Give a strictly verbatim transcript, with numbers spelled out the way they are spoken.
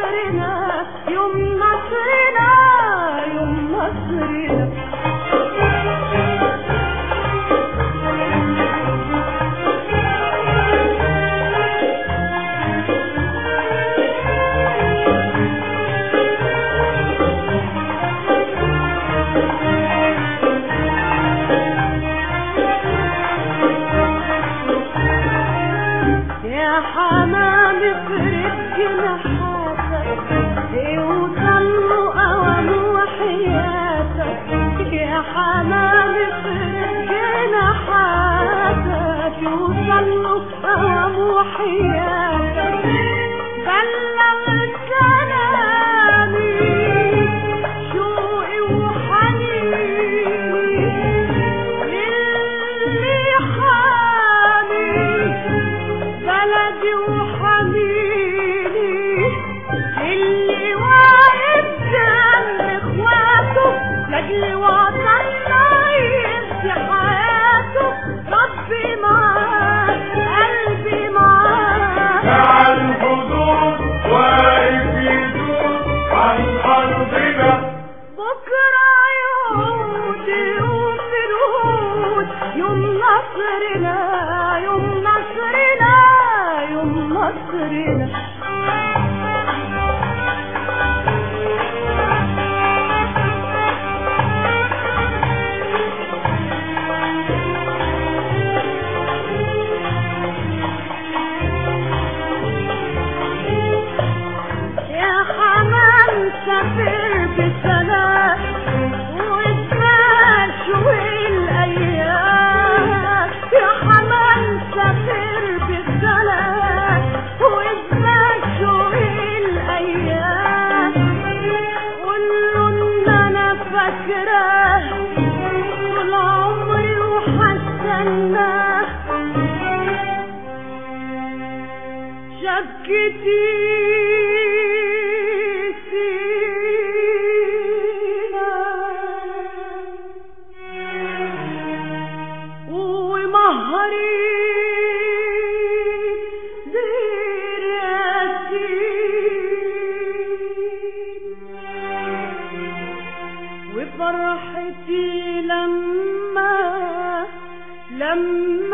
نصرنا يوم نصرنا يوم نصرنا يا حمام افرد جناحاتك يوصلوا اوام وحياتك يا حمام افرد جناحاتك يوصلوا اوام وحياتك بلغ سلامي شوقي وحنيني للي حامي بلدي وحميني اللي واقف جنب اخواته لاجل وطننا يمشي حياته ربي معاه قلبي معاه على الحدود واقف يدود عن ارضنا بكره يعود يوم نرود يوم نصرنا يوم نصرنا يوم نصرنا يا حمام سافر بسلام واتمشوا الايام يا حمام سافر بالسلام واتمشوا الايام قولوا ان انا فاكراه طول عمري وحستناه شبكتي فينا ومهري دراسي وفرحتي لما لما